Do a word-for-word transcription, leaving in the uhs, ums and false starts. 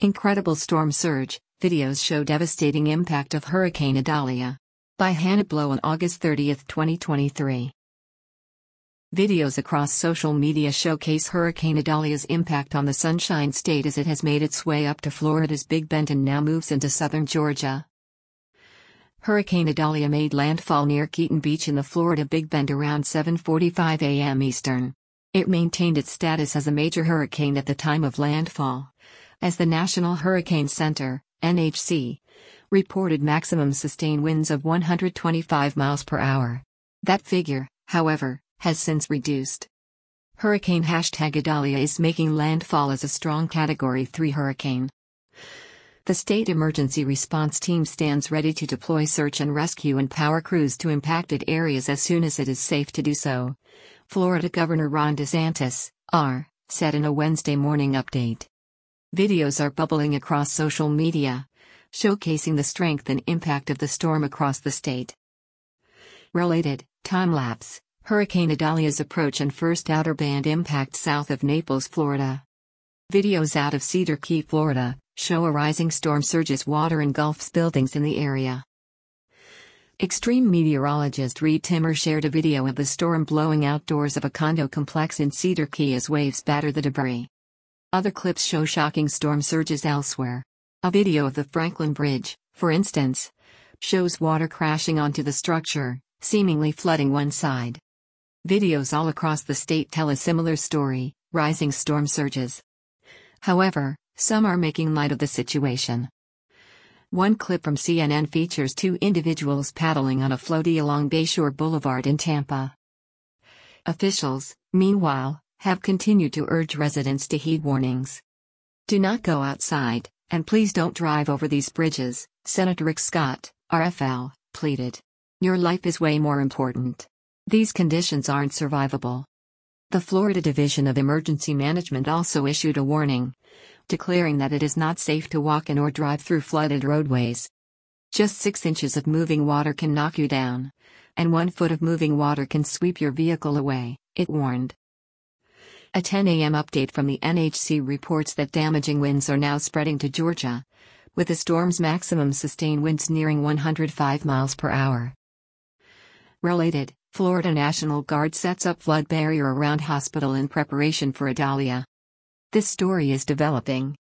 Incredible storm surge, videos show devastating impact of Hurricane Idalia. By Hannah Blow on August thirtieth, twenty twenty-three. Videos across social media showcase Hurricane Idalia's impact on the Sunshine State as it has made its way up to Florida's Big Bend and now moves into southern Georgia. Hurricane Idalia made landfall near Keaton Beach in the Florida Big Bend around seven forty-five a m Eastern. It maintained its status as a major hurricane at the time of landfall, as the National Hurricane Center, N H C, reported maximum sustained winds of one hundred twenty-five miles per hour. That figure, however, has since reduced. Hurricane hashtag Idalia is making landfall as a strong Category three hurricane. The state emergency response team stands ready to deploy search and rescue and power crews to impacted areas as soon as it is safe to do so, Florida Governor Ron DeSantis, R, said in a Wednesday morning update. Videos are bubbling across social media, showcasing the strength and impact of the storm across the state. Related, time-lapse, Hurricane Idalia's approach and first outer band impact south of Naples, Florida. Videos out of Cedar Key, Florida, show a rising storm surges water engulfs buildings in the area. Extreme meteorologist Reed Timmer shared a video of the storm blowing outdoors of a condo complex in Cedar Key as waves batter the debris. Other clips show shocking storm surges elsewhere. A video of the Franklin Bridge, for instance, shows water crashing onto the structure, seemingly flooding one side. Videos all across the state tell a similar story, rising storm surges. However, some are making light of the situation. One clip from C N N features two individuals paddling on a floaty along Bayshore Boulevard in Tampa. Officials, meanwhile, have continued to urge residents to heed warnings. Do not go outside, and please don't drive over these bridges, Senator Rick Scott, R F L, pleaded. Your life is way more important. These conditions aren't survivable. The Florida Division of Emergency Management also issued a warning, declaring that it is not safe to walk in or drive through flooded roadways. Just six inches of moving water can knock you down, and one foot of moving water can sweep your vehicle away, it warned. A ten a m update from the N H C reports that damaging winds are now spreading to Georgia, with the storm's maximum sustained winds nearing one hundred five miles per hour. Related, Florida National Guard sets up flood barrier around hospital in preparation for Idalia. This story is developing.